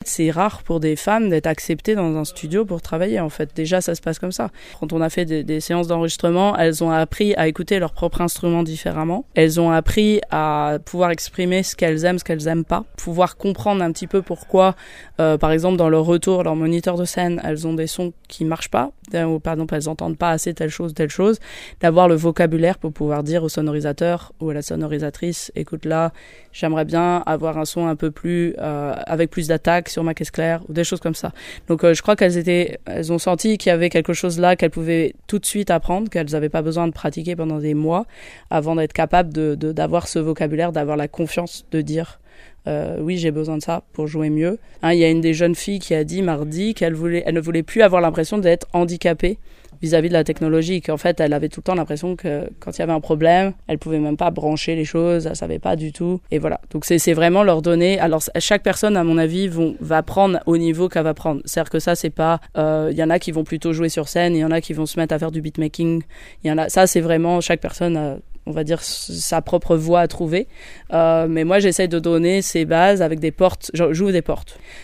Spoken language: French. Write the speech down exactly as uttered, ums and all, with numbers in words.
c'est rare pour des femmes d'être acceptées dans un studio pour travailler, en fait. Déjà, ça se passe comme ça. Quand on a fait des, des séances d'enregistrement, elles ont appris à écouter leur propre instrument différemment. Elles ont appris à pouvoir exprimer ce qu'elles aiment, ce qu'elles aiment pas. Pouvoir comprendre un petit peu pourquoi, euh, par exemple, dans leur retour, leur moniteur de scène, elles ont des sons qui marchent pas. Ou par exemple, elles entendent pas assez telle chose, telle chose. D'avoir le vocabulaire pour pouvoir dire au sonorisateur ou à la sonorisatrice, écoute là, j'aimerais bien avoir un son un peu plus, euh, avec plus d'attaque sur ma caisse claire, ou des choses comme ça. Donc euh, je crois qu'elles étaient, elles ont senti qu'il y avait quelque chose là qu'elles pouvaient tout de suite apprendre, qu'elles n'avaient pas besoin de pratiquer pendant des mois avant d'être capables de, de, d'avoir ce vocabulaire, d'avoir la confiance de dire Euh, oui, j'ai besoin de ça pour jouer mieux. Hein, il y a une des jeunes filles qui a dit mardi qu'elle voulait, elle ne voulait plus avoir l'impression d'être handicapée vis-à-vis de la technologie, qu'en fait, elle avait tout le temps l'impression que quand il y avait un problème, elle pouvait même pas brancher les choses, elle savait pas du tout. Et voilà. Donc c'est, c'est vraiment leur donner. Alors chaque personne, à mon avis, vont, va prendre au niveau qu'elle va prendre. C'est-à-dire que ça, c'est pas. Il euh, y en a qui vont plutôt jouer sur scène, il y en a qui vont se mettre à faire du beatmaking. Il y en a. Ça, c'est vraiment chaque personne. A, on va dire, sa propre voie à trouver. Euh, mais moi, j'essaie de donner ces bases avec des portes. J'ouvre des portes.